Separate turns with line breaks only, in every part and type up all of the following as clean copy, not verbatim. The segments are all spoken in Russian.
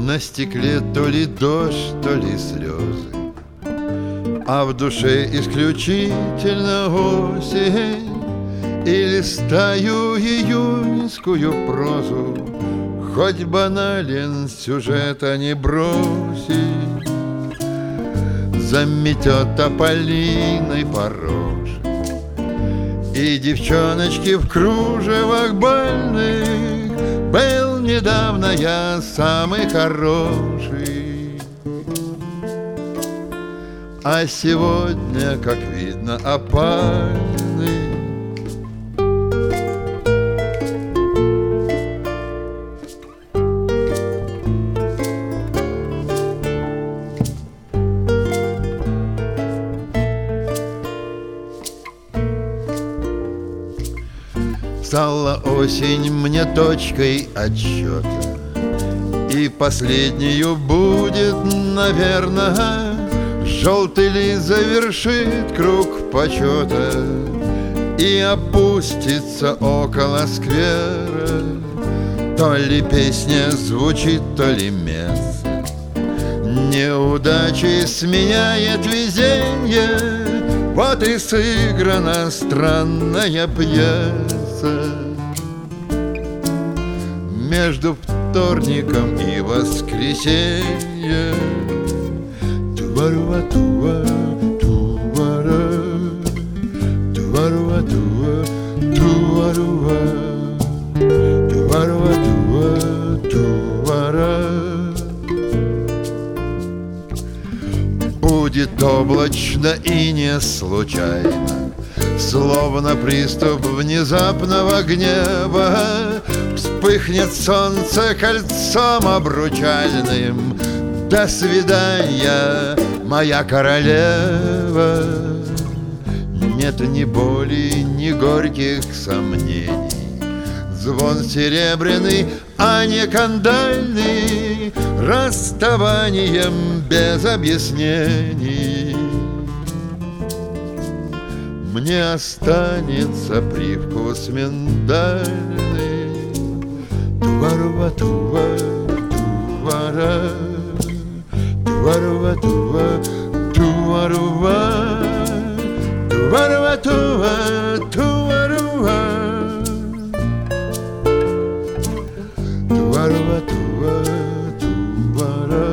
На стекле то ли дождь, то ли слезы, а в душе исключительно осень. И листаю июньскую прозу, хоть банален сюжет, а не бросить. Заметет тополиной пороже, и девчоночки в кружевах бальных. Был недавно я самый хороший, а сегодня, как видно, опальный. Стала осень мне точкой отсчета, и последнюю будет, наверное. Желтый лист завершит круг почета и опустится около сквера. То ли песня звучит, то ли место. Неудачи сменяет везенье, вот и сыграна странная пьеса. Между вторником и воскресеньем. Туаруа-туа, туара, туаруа-туа, туаруа, туаруа-туа, туара. Будет облачно и не случайно, словно приступ внезапного гнева. Вспыхнет солнце кольцом обручальным. До свидания, моя королева. Нет ни боли, ни горьких сомнений. Звон серебряный, а не кандальный, расставанием без объяснений. Мне останется привкус миндальный. Туаруа-туа, туара, туаруа-туа, туаруа, туаруа-туа, туаруа, туаруа-туа, туара,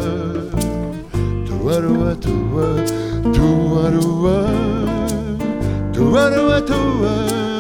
туаруа-туа, туаруа, туаруа-туа.